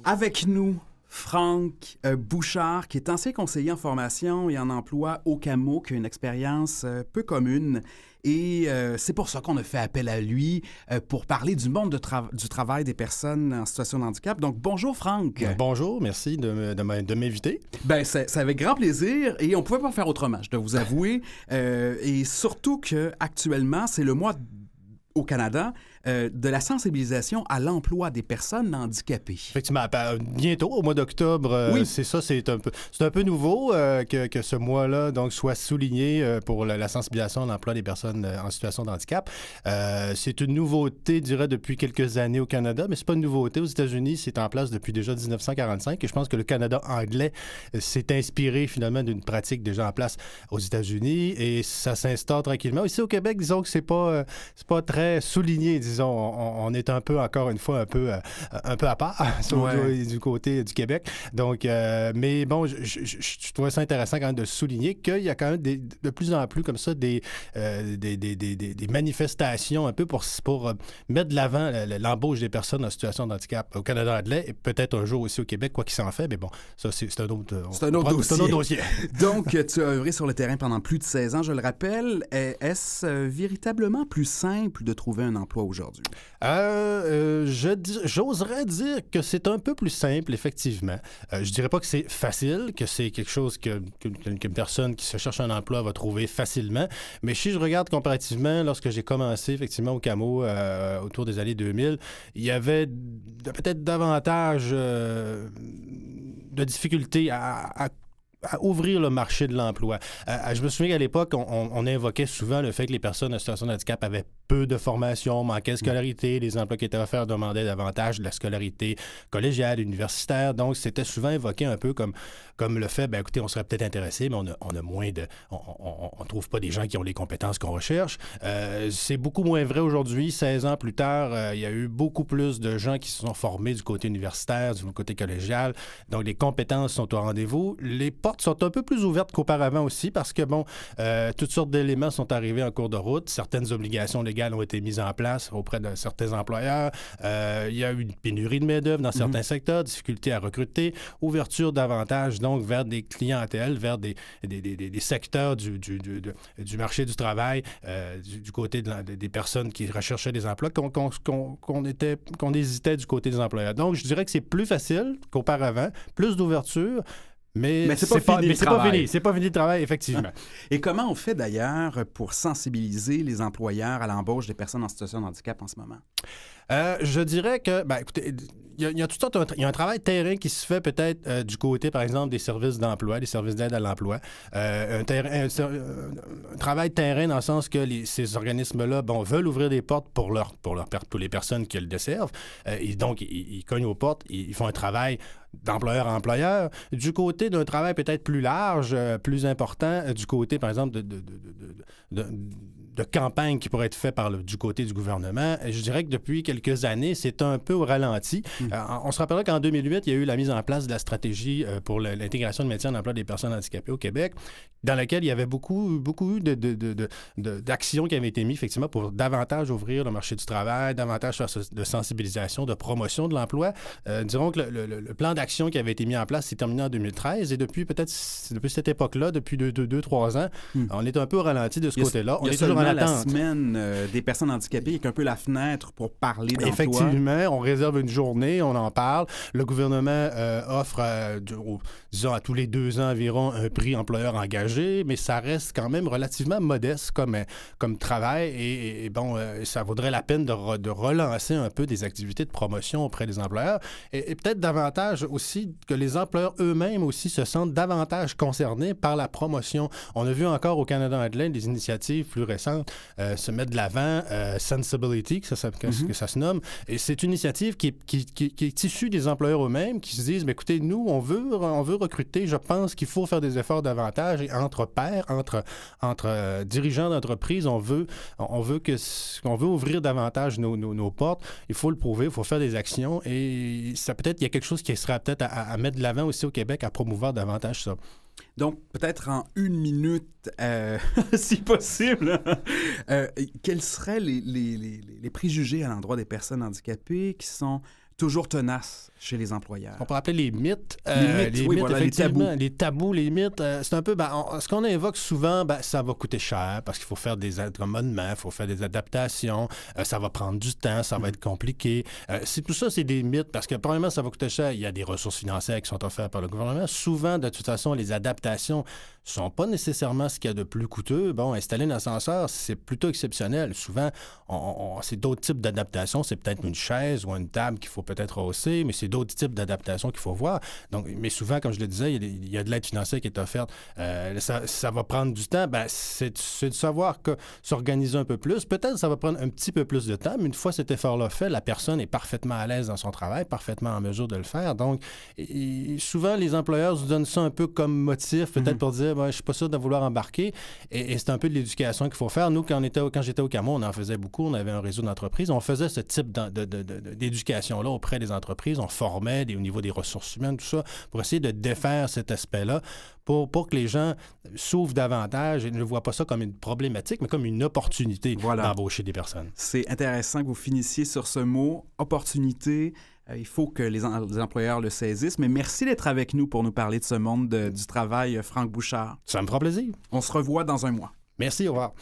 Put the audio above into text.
Avec nous, Franck Bouchard, qui est ancien conseiller en formation et en emploi au CAMO, qui a une expérience peu commune. Et c'est pour ça qu'on a fait appel à lui pour parler du monde du travail des personnes en situation de handicap. Donc, bonjour Franck. Bonjour, merci de m'inviter. Ben, c'est avec grand plaisir et on ne pouvait pas faire autrement, je dois vous avouer. Et surtout qu'actuellement, c'est le mois au Canada de la sensibilisation à l'emploi des personnes handicapées. Effectivement, bientôt, au mois d'octobre, oui. C'est ça, c'est un peu nouveau que ce mois-là donc, soit souligné pour la sensibilisation à l'emploi des personnes en situation de handicap. C'est une nouveauté, je dirais, depuis quelques années au Canada, mais c'est pas une nouveauté. Aux États-Unis, c'est en place depuis déjà 1945 et je pense que le Canada anglais s'est inspiré finalement d'une pratique déjà en place aux États-Unis et ça s'instaure tranquillement. Ici au Québec, disons que c'est pas très souligné, disons. On est un peu, encore une fois, un peu à part du côté du Québec. Donc, mais bon, je trouvais ça intéressant quand même de souligner qu'il y a quand même de plus en plus comme ça des manifestations un peu pour mettre de l'avant l'embauche des personnes en situation de handicap au Canada anglais et peut-être un jour aussi au Québec, quoi qu'il s'en fait. Mais bon, ça, c'est un autre dossier. Donc, tu as œuvré sur le terrain pendant plus de 16 ans, je le rappelle. Est-ce véritablement plus simple de trouver un emploi aujourd'hui? J'oserais dire que c'est un peu plus simple, effectivement. Je dirais pas que c'est facile, que c'est quelque chose qu'une personne qui se cherche un emploi va trouver facilement. Mais si je regarde comparativement, lorsque j'ai commencé effectivement au CAMO autour des années 2000, il y avait peut-être davantage de difficultés à ouvrir le marché de l'emploi. Je me souviens qu'à l'époque, on invoquait souvent le fait que les personnes en situation de handicap avaient peu de formation, manquaient de scolarité, les emplois qui étaient offerts demandaient davantage de la scolarité collégiale, universitaire. Donc, c'était souvent évoqué un peu comme le fait, ben écoutez, on serait peut-être intéressé, mais on a moins de... On trouve pas des gens qui ont les compétences qu'on recherche. C'est beaucoup moins vrai aujourd'hui. 16 ans plus tard, il y a eu beaucoup plus de gens qui se sont formés du côté universitaire, du côté collégial. Donc, les compétences sont au rendez-vous. Les portes sont un peu plus ouvertes qu'auparavant aussi parce que, bon, toutes sortes d'éléments sont arrivés en cours de route. Certaines obligations légales ont été mises en place auprès de certains employeurs. Il y a eu une pénurie de main-d'œuvre dans certains secteurs, difficulté à recruter, ouverture davantage donc vers des clientèles, vers des secteurs du marché du travail, du côté des personnes qui recherchaient des emplois qu'on hésitait du côté des employeurs. Donc, je dirais que c'est plus facile qu'auparavant, plus d'ouverture. Mais c'est pas fini le travail, effectivement. Et comment on fait d'ailleurs pour sensibiliser les employeurs à l'embauche des personnes en situation de handicap en ce moment? Je dirais que, écoutez, il y a toutes sortes, il y a un travail terrain qui se fait peut-être du côté, par exemple, des services d'emploi, des services d'aide à l'emploi. Un travail terrain dans le sens que ces organismes-là, veulent ouvrir des portes pour les personnes qui le desservent. Et donc, ils cognent aux portes, ils font un travail d'employeur à employeur. Du côté d'un travail peut-être plus large, plus important, du côté, par exemple, de campagne qui pourrait être fait du côté du gouvernement. Je dirais que depuis quelques années, c'est un peu au ralenti. On se rappellera qu'en 2008, il y a eu la mise en place de la stratégie pour l'intégration de maintien d'emploi des personnes handicapées au Québec, dans laquelle il y avait beaucoup d'actions qui avaient été mises, effectivement, pour davantage ouvrir le marché du travail, davantage de sensibilisation, de promotion de l'emploi. Dirons que le plan d'action qui avait été mis en place s'est terminé en 2013 et depuis cette époque-là, depuis 2-3 ans, on est un peu au ralenti de ce côté-là. On est toujours en attente. La semaine des personnes handicapées est un peu la fenêtre pour parler d'emploi. Effectivement, on réserve une journée, on en parle. Le gouvernement offre, disons, à tous les 2 ans environ, un prix employeur engagé, mais ça reste quand même relativement modeste comme travail et ça vaudrait la peine de relancer un peu des activités de promotion auprès des employeurs et peut-être davantage aussi que les employeurs eux-mêmes aussi se sentent davantage concernés par la promotion. On a vu encore au Canada anglais des initiatives plus récentes se mettre de l'avant, Sensibility, que ça se nomme. Et c'est une initiative qui est issue des employeurs eux-mêmes qui se disent, mais écoutez, nous, on veut recruter, je pense qu'il faut faire des efforts davantage et entre pairs, entre dirigeants d'entreprise, on veut ouvrir davantage nos portes. Il faut le prouver, il faut faire des actions et ça peut-être, il y a quelque chose qui serait peut-être à mettre de l'avant aussi au Québec, à promouvoir davantage ça. Donc, peut-être en 1 minute, si possible, quels seraient les préjugés à l'endroit des personnes handicapées qui sont toujours tenace chez les employeurs. On pourrait appeler les mythes. Les mythes, oui, voilà, les tabous. Les tabous, les mythes, c'est un peu... ce qu'on évoque souvent, ça va coûter cher parce qu'il faut faire des accommodements, il faut faire des adaptations, ça va prendre du temps, ça va être compliqué. Tout ça, c'est des mythes parce que, premièrement, ça va coûter cher. Il y a des ressources financières qui sont offertes par le gouvernement. Souvent, de toute façon, les adaptations sont pas nécessairement ce qu'il y a de plus coûteux. Bon, installer un ascenseur, c'est plutôt exceptionnel. Souvent, c'est d'autres types d'adaptations. C'est peut-être une chaise ou une table qu'il faut peut-être hausser, mais c'est d'autres types d'adaptations qu'il faut voir. Donc, mais souvent, comme je le disais, il y a de l'aide financière qui est offerte. Ça va prendre du temps. C'est de savoir s'organiser un peu plus. Peut-être que ça va prendre un petit peu plus de temps, mais une fois cet effort-là fait, la personne est parfaitement à l'aise dans son travail, parfaitement en mesure de le faire. Donc, souvent, les employeurs se donnent ça un peu comme motif, peut-être pour dire, je suis pas sûr de vouloir embarquer. Et c'est un peu de l'éducation qu'il faut faire. Nous, quand j'étais au Camo, on en faisait beaucoup. On avait un réseau d'entreprises. On faisait ce type d'éducation-là auprès des entreprises. On formait au niveau des ressources humaines, tout ça, pour essayer de défaire cet aspect-là, pour que les gens s'ouvrent davantage et ne voient pas ça comme une problématique, mais comme une opportunité d'embaucher des personnes. C'est intéressant que vous finissiez sur ce mot, opportunité. Il faut que les employeurs le saisissent. Mais merci d'être avec nous pour nous parler de ce monde du travail, Franck Bouchard. Ça me fera plaisir. On se revoit dans un mois. Merci, au revoir.